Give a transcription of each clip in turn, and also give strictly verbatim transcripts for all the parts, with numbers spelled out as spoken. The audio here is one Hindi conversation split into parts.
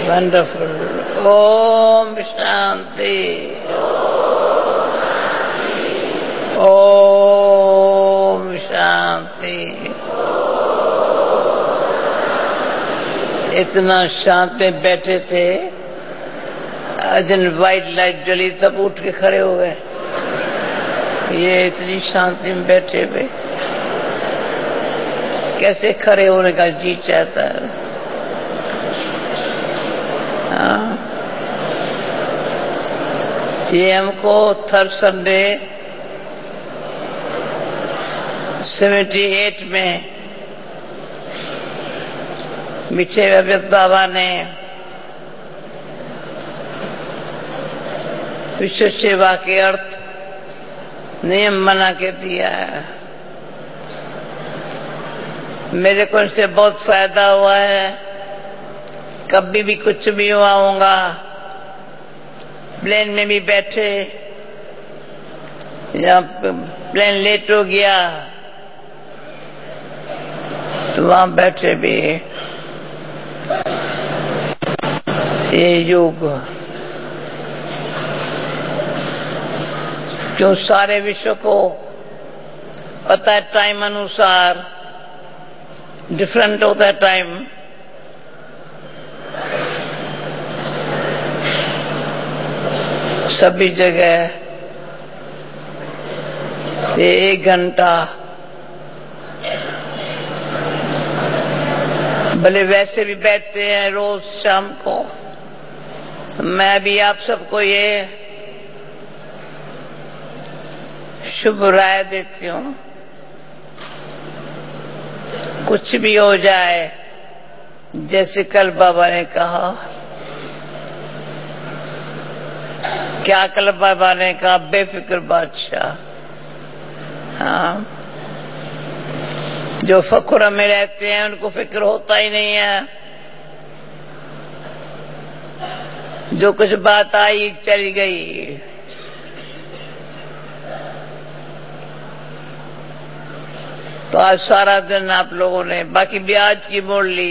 वंडरफुल। ओम शांति। ओम शांति। इतना शांत में बैठे थे, अजन वाइट लाइट जली तब उठ के खड़े हो गए। ये इतनी शांति में बैठे हुए कैसे खड़े होने का जी चाहता है। हाँ। ये हमको थर्ड संडे सेवेंटी एट में मीठे अव्यक्त बाबा ने विश्व सेवा के अर्थ नियम बना के दिया है। मेरे को इससे बहुत फायदा हुआ है। कभी भी कुछ भी हुआ होगा, प्लेन में भी बैठे या प्लेन लेट हो गया तो वहां बैठे भी ये योग, क्यों सारे विश्व को पता है टाइम अनुसार डिफरेंट होता है टाइम। सभी जगह ये एक घंटा, भले वैसे भी बैठते हैं रोज शाम को। मैं भी आप सबको ये शुभ राय देती हूँ, कुछ भी हो जाए, जैसे कल बाबा ने कहा, क्या कल बाबा ने कहा, बेफिक्र बादशाह। हाँ, जो फकुर में रहते हैं उनको फिक्र होता ही नहीं है। जो कुछ बात आई चली गई। तो आज सारा दिन आप लोगों ने बाकी ब्याज की मोड़ ली।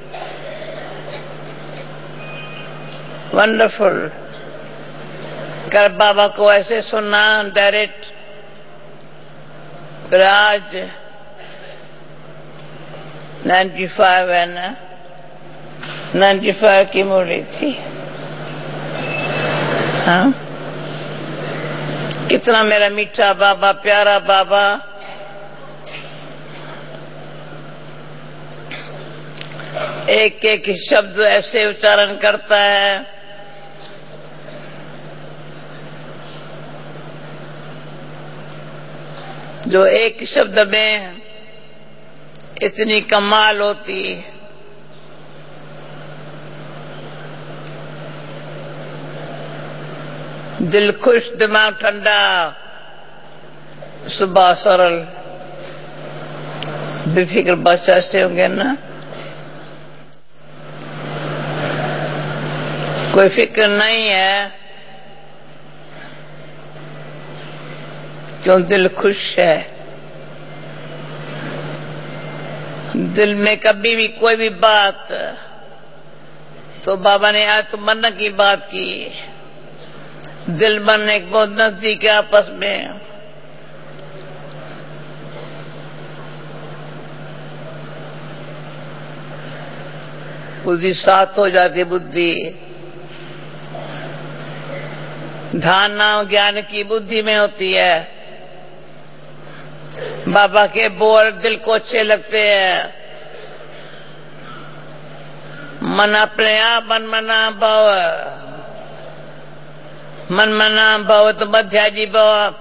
वंडरफुल। कल बाबा को ऐसे सुनना डायरेक्ट, फिर आज नाइन्टी फाइव है ना, नाइन्टी फाइव की मोड़ी थी। हाँ, कितना मेरा मीठा बाबा, प्यारा बाबा। एक एक शब्द ऐसे उच्चारण करता है, जो एक शब्द में इतनी कमाल होती। दिल खुश, दिमाग ठंडा, सुबह सरल, बेफिक्र बादशाह से होंगे ना। कोई फिक्र नहीं है, क्यों दिल खुश है। दिल में कभी भी कोई भी बात, तो बाबा ने आज तो मन की बात की। दिल मन एक बहुत नजदीक है आपस में। बुद्धि साथ हो जाती। बुद्धि धारणा ज्ञान की बुद्धि में होती है। बाबा के बोल दिल को अच्छे लगते हैं। मन अपने आप मन मना भाव, मन मना भाव तो मध्याजी भाव।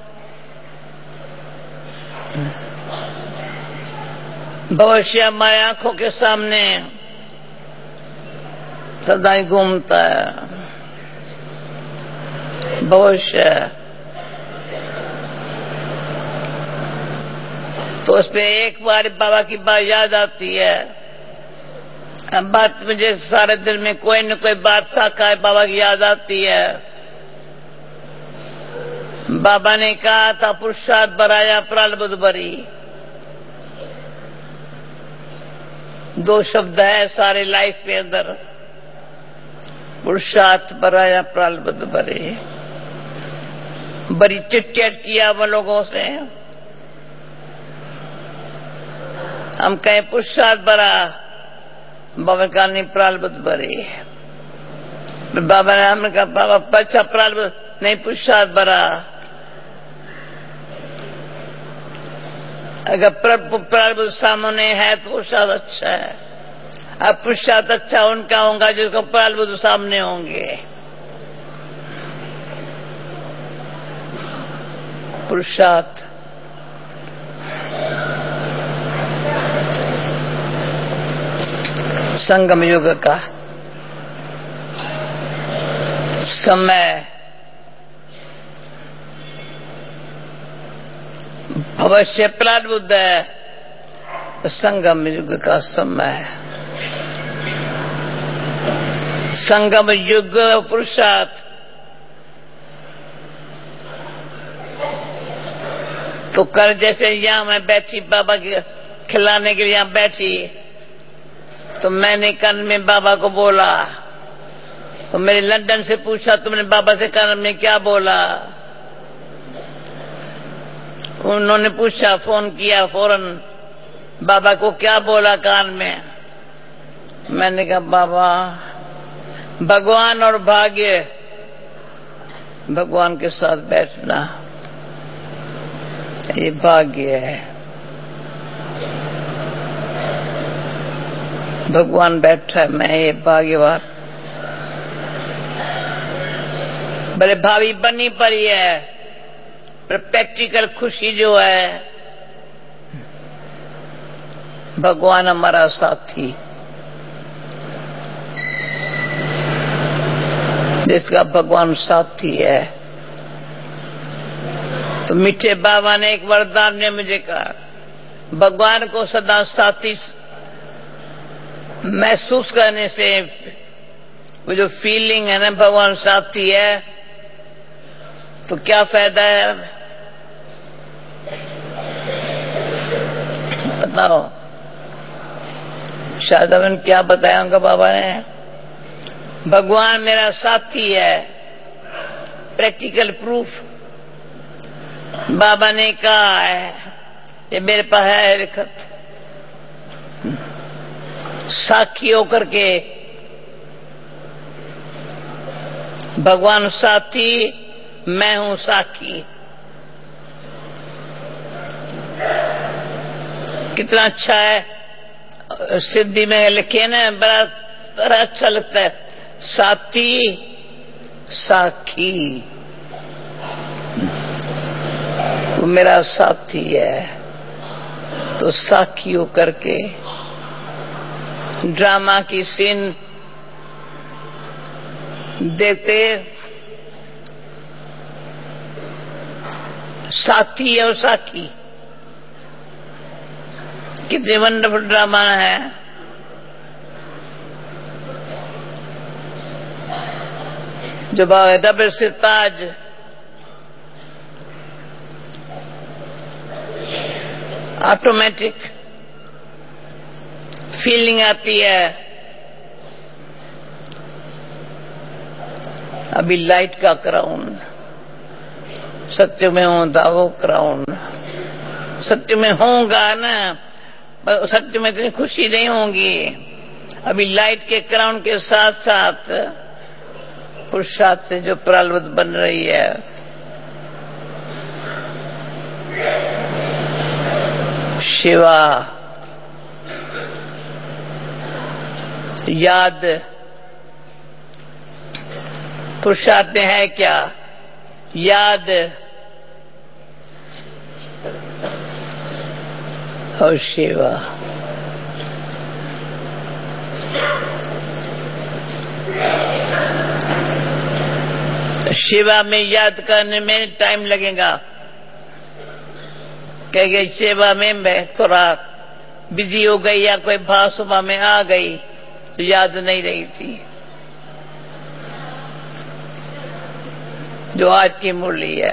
भविष्य हमारे आंखों के सामने सदा ही घूमता है। भविष्य तो उसमें एक बार बाबा की बात याद आती है। अब बात मुझे सारे दिल में कोई न कोई बात साका है, बाबा की याद आती है। बाबा ने कहा था पुरुषार्थ बराया प्रारब्ध भरी। दो शब्द है सारे लाइफ के अंदर। पुरुषार्थ भरा या प्रारब्ध भरे। बड़ी चिट-चैट किया वो लोगों से, हम कहें पुरुषार्थ भरा, बाबा का नहीं प्रारब्ध भरे। बाबा ने हमने कहा बाबा अच्छा प्रारब्ध नहीं पुरुषार्थ भरा। अगर प्रारब्ध सामने है तो पुरुषार्थ अच्छा है। अब पुरुषार्थ अच्छा उनका होगा जिसको प्रारब्ध सामने होंगे। पुरुषार्थ संगम युग का समय भविष्य प्रारब्ध है, संगम युग का समय। संगम युग पुरुषार्थ तो कर जैसे यहां मैं बैठी बाबा के खिलाने के लिए यहां बैठी तो मैंने कान में बाबा को बोला तो मेरे लंदन से पूछा तुमने बाबा से कान में क्या बोला। उन्होंने पूछा फोन किया फौरन बाबा को क्या बोला कान में। मैंने कहा बाबा भगवान और भाग्य, भगवान के साथ बैठना ये भाग्य है। भगवान बैठा है मैं ये भाग्यवान। बड़े भावी बनी पड़ी है पर प्रैक्टिकल खुशी जो है भगवान हमारा साथी, जिसका भगवान साथी है। तो मीठे बाबा ने एक वरदान ने मुझे कहा भगवान को सदा साथी महसूस करने से वो जो फीलिंग है ना भगवान साथी है तो क्या फायदा है बताओ। शायद अपन क्या बताया उनका बाबा ने, भगवान मेरा साथी है, प्रैक्टिकल प्रूफ बाबा ने कहा है, ये मेरे पास है लिखत। साखी होकर के भगवान साथी मैं हूं साखी। कितना अच्छा है, सिद्धि में लिखे ना बड़ा बड़ा अच्छा लगता है, साथी साखी वो मेरा साथी है। तो साखी होकर के ड्रामा की सीन देखते साथी और साखी कितने वंडरफुल ड्रामा है। जो डबल सिताज ऑटोमेटिक फीलिंग आती है। अभी लाइट का क्राउन, सत्य में होता वो क्राउन, सत्य में होगा ना, सत्य में इतनी खुशी नहीं होगी। अभी लाइट के क्राउन के साथ साथ पुरुषार्थ से जो प्रारब्ध बन रही है, शिवा याद पुरुषार्थ में है क्या, याद और सेवा। सेवा में याद करने में टाइम लगेगा, कहेंगे सेवा में मैं थोड़ा बिजी हो गई या कोई भाव सुबह में आ गई तो याद नहीं रही थी। जो आज की मुरली है,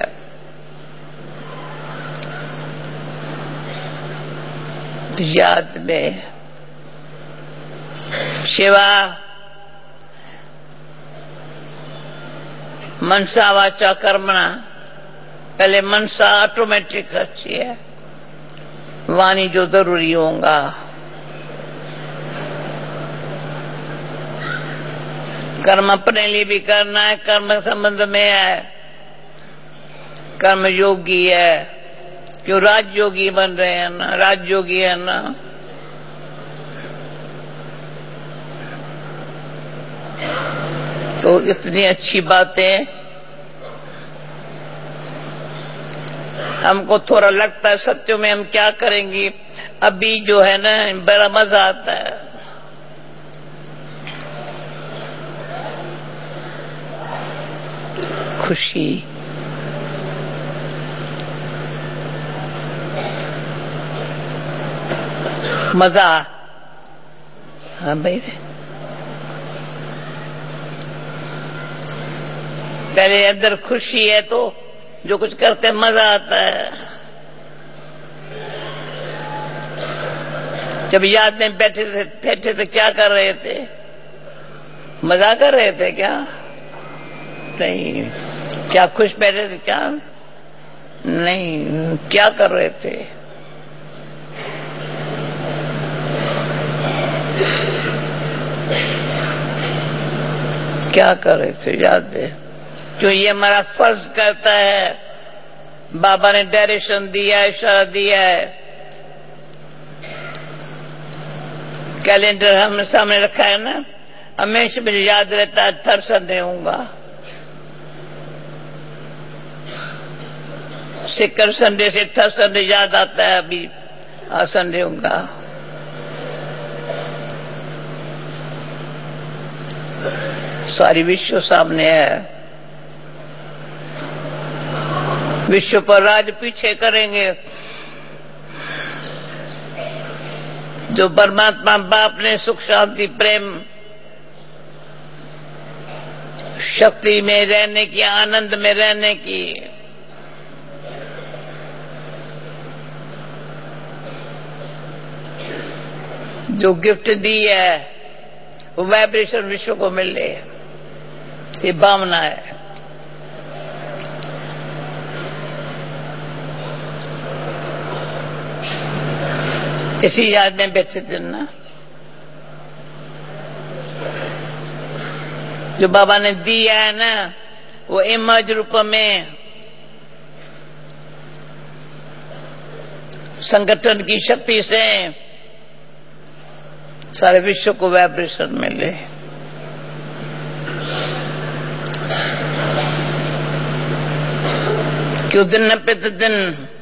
तो याद में सेवा मनसा वाचा कर्मणा, पहले मनसा ऑटोमेटिक अच्छी है, वाणी जो जरूरी होगा। कर्म अपने लिए भी करना है, कर्म संबंध में है, कर्म योगी है, क्यों राजयोगी बन रहे हैं ना, राजयोगी है ना। तो इतनी अच्छी बातें हमको थोड़ा लगता है सत्यों में हम क्या करेंगे, अभी जो है ना बड़ा मजा आता है। खुशी, मजा, हाँ भाई, पहले अंदर खुशी है तो जो कुछ करते मजा आता है। जब याद में बैठे थे बैठे थे क्या कर रहे थे, मजा कर रहे थे क्या? नहीं। क्या खुश बैठे थे क्या? नहीं। क्या कर रहे थे? क्या कर रहे थे याद है? क्यों ये हमारा फर्ज करता है, बाबा ने डायरेक्शन दिया है, इशारा दिया है, कैलेंडर हमने सामने रखा है ना, हमेशा मुझे याद रहता है थर संडे होगा, सिकर संडे से थर संडे याद आता है, अभी संडे होगा। सारी विश्व सामने है, विश्व पर राज पीछे करेंगे। जो परमात्मा बाप ने सुख शांति प्रेम शक्ति में रहने की, आनंद में रहने की जो गिफ्ट दी है, वो वाइब्रेशन विश्व को मिले, ये भावना है। इसी याद में बैठे थे ना, जो बाबा ने दिया है ना, वो इमेज रूप में संगठन की शक्ति से सारे विश्व को वाइब्रेशन मिले। क्यों दिन पे दिन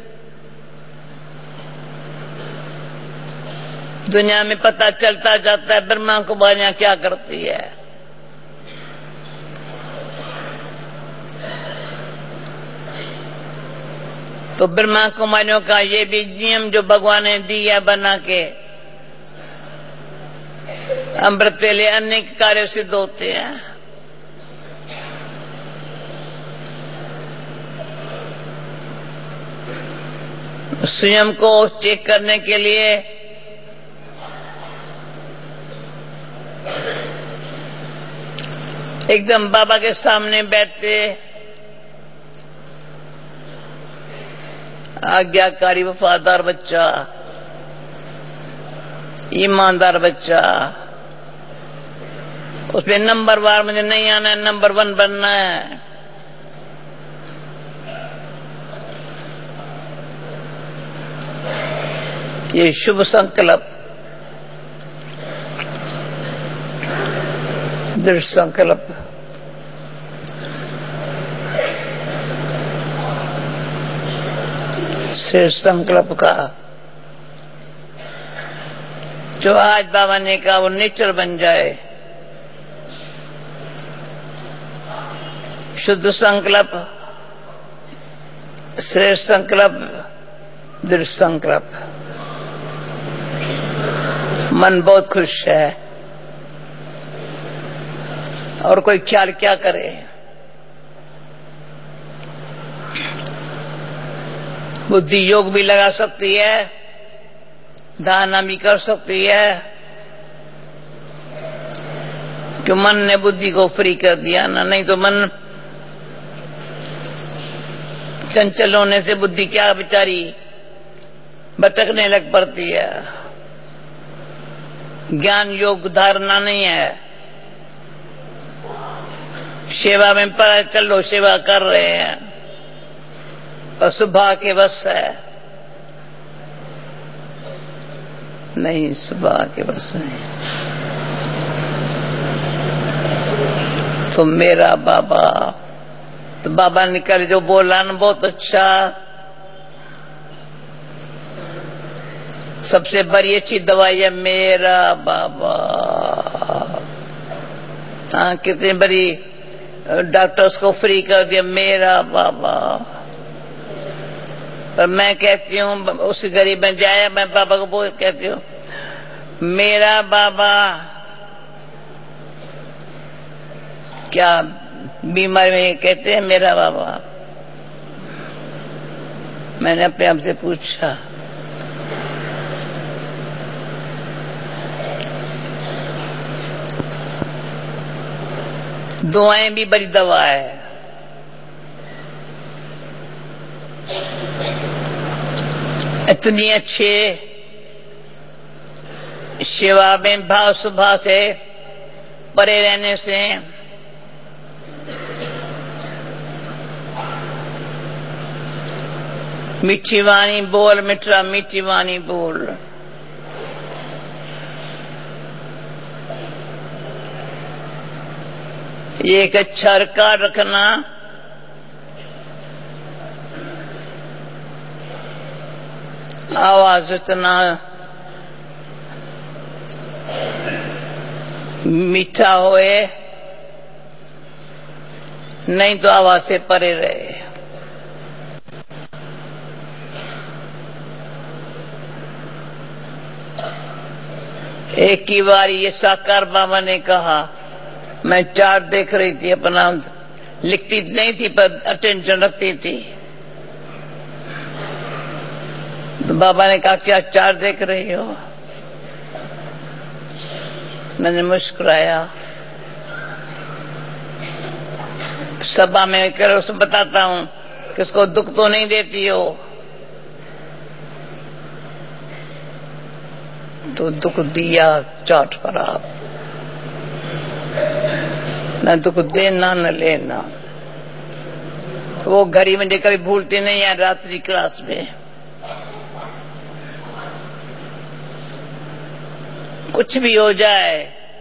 दुनिया में पता चलता जाता है ब्रह्मा कुमारियां क्या करती है। तो ब्रह्मा कुमारियों का ये भी नियम जो भगवान ने दिया बना के, अमृत वेले अनेक कार्य सिद्ध होते हैं। स्वयं को चेक करने के लिए एकदम बाबा के सामने बैठते, आज्ञाकारी वफादार बच्चा, ईमानदार बच्चा, उसमें नंबर वार मुझे नहीं आना है, नंबर वन बनना है। ये शुभ संकल्प, दृढ़ संकल्प, श्रेष्ठ संकल्प का जो आज बाबा ने कहा वो नेचर बन जाए। शुद्ध संकल्प, श्रेष्ठ संकल्प, दृढ़ संकल्प। मन बहुत खुश है, और कोई ख्याल क्या करे। बुद्धि योग भी लगा सकती है, धारणा भी कर सकती है, कि मन ने बुद्धि को फ्री कर दिया ना, नहीं तो मन चंचल होने से बुद्धि क्या बेचारी भटकने लग पड़ती है। ज्ञान योग धारणा नहीं है। सेवा में पर चलो सेवा कर रहे हैं और सुबह के बस है नहीं, सुबह के बस नहीं। तो मेरा बाबा, तो बाबा निकल जो बोला ना बहुत अच्छा, सबसे बड़ी अच्छी दवाई है मेरा बाबा। हाँ, कितनी बड़ी डॉक्टर्स को फ्री कर दिया मेरा बाबा। पर मैं कहती हूँ उस गरीब में जाया, मैं बाबा को बोल कहती हूँ मेरा बाबा। क्या बीमार में कहते हैं मेरा बाबा? मैंने अपने आप से पूछा। दुआएं भी बड़ी दवा है। इतनी अच्छे सेवा में भाव सुभाव से परे रहने से मीठी वाणी बोल मिठा, मीठी वाणी बोल। ये एक अच्छा रिकॉर्ड रखना, आवाज इतना मीठा होए, नहीं तो आवाज से परे रहे। एक ही बार ये साकार बाबा ने कहा, मैं चार्ट देख रही थी अपना, लिखती नहीं थी पर अटेंशन रखती थी। तो बाबा ने कहा क्या चार्ट देख रही हो? मैंने मुस्कुराया। सभा में करो उसको बताता हूं कि उसको दुख तो नहीं देती हो। तो दुख दिया चाट खराब, न दुख देना न लेना। वो घड़ी में कभी भूलते नहीं है। रात्रि क्लास में कुछ भी हो जाए,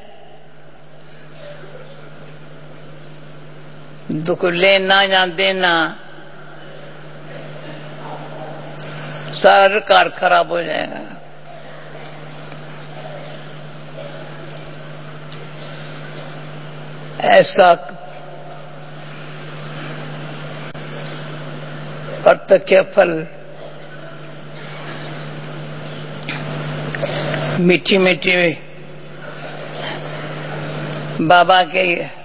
दुख लेना या देना, सारा रिकॉर्ड खराब हो जाएगा। ऐसा प्रत्यक्ष फल मीठी मीठी बाबा के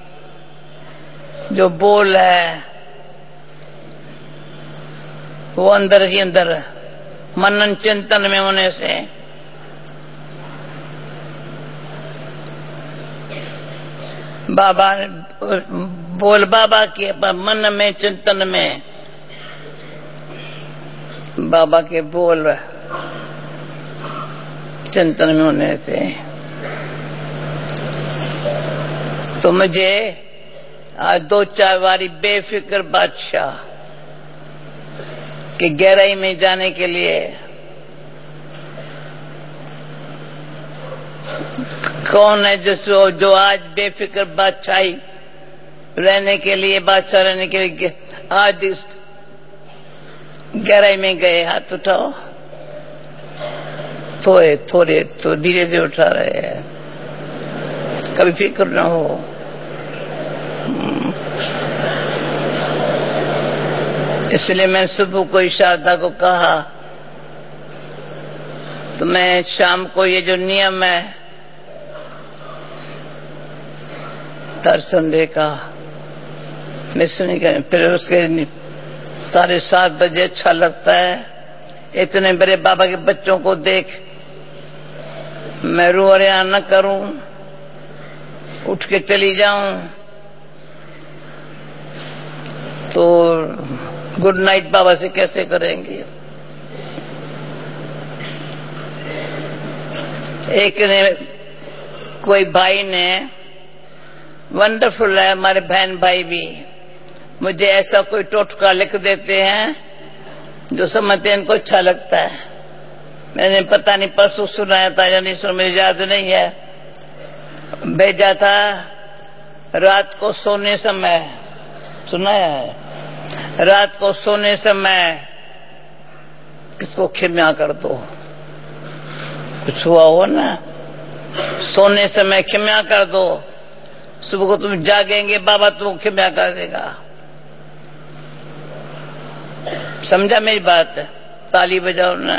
जो बोल है वो अंदर ही अंदर मनन चिंतन में होने से बाबा बोल बाबा के मन में चिंतन में बाबा के बोल चिंतन में होने से तो मुझे आज दो चार बारी बेफिक्र बादशाह की गहराई में जाने के लिए कौन है जो जो आज बेफिक्र बादशाही रहने के लिए बादशाह रहने के लिए आज इस गहराई में गए? हाथ उठाओ। थोड़े थोड़े तो धीरे धीरे उठा रहे हैं, कभी फिक्र ना हो। इसलिए मैं सुबह को इशादा को कहा तो मैं शाम को ये जो नियम है दर्शन डे का मिस नहीं करें। फिर उसके साढ़े सात बजे अच्छा लगता है। इतने बड़े बाबा के बच्चों को देख मैं रो रहा न करूं, उठ के चली जाऊं तो गुड नाइट बाबा से कैसे करेंगे? एक ने कोई भाई ने, वंडरफुल है, हमारे बहन भाई भी मुझे ऐसा कोई टोटका लिख देते हैं जो समझते हैं इनको अच्छा लगता है। मैंने पता नहीं परसों सुनाया था या नहीं सुना, मुझे याद नहीं है। भेजा था रात को सोने समय, सुना है, रात को सोने समय किसको क्षमा कर दो। कुछ हुआ हो ना, सोने समय क्षमा कर दो, सुबह को तुम जागेंगे बाबा तुमको क्षमा कर देगा। समझा मेरी बात? ताली बजाओ ना।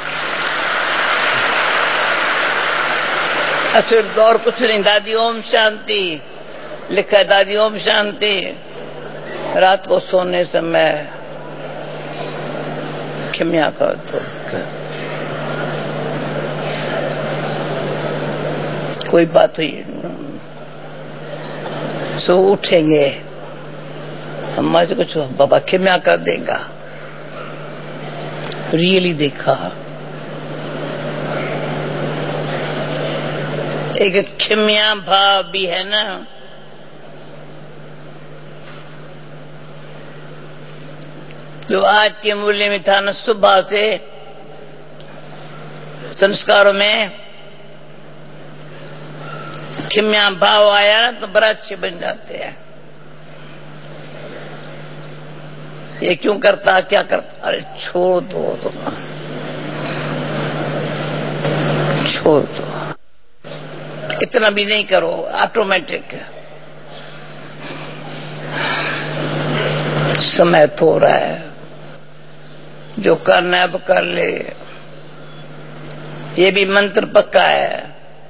फिर और कुछ नहीं, दादी ओम शांति लिखा है, दादी ओम शांति, रात को सोने समय क्षमा कर दो। कोई बात हुई, सो उठेंगे, अम्मा से कुछ बाबा क्षमा कर देगा। रियली देखा, एक क्षमा भाव भी है ना, जो आज के मूल्य में था ना, सुबह से संस्कारों में क्षमा भाव आया ना तो बड़ा अच्छे बन जाते हैं। ये क्यों करता, क्या करता, अरे छोड़ दो तुम, छोड़ दो, इतना भी नहीं करो, ऑटोमेटिक। समय थोड़ा है, जो करना है अब कर ले। ये भी मंत्र पक्का है,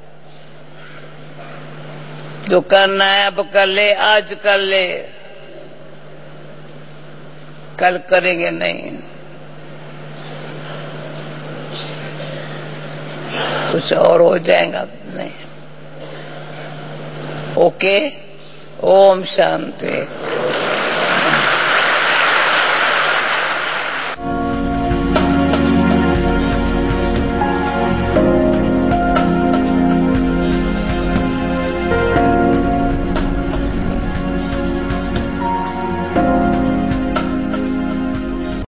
जो करना है अब कर ले, आज कर ले, कल करेंगे नहीं। कुछ और हो जाएगा नहीं। ओके, ओम शांति।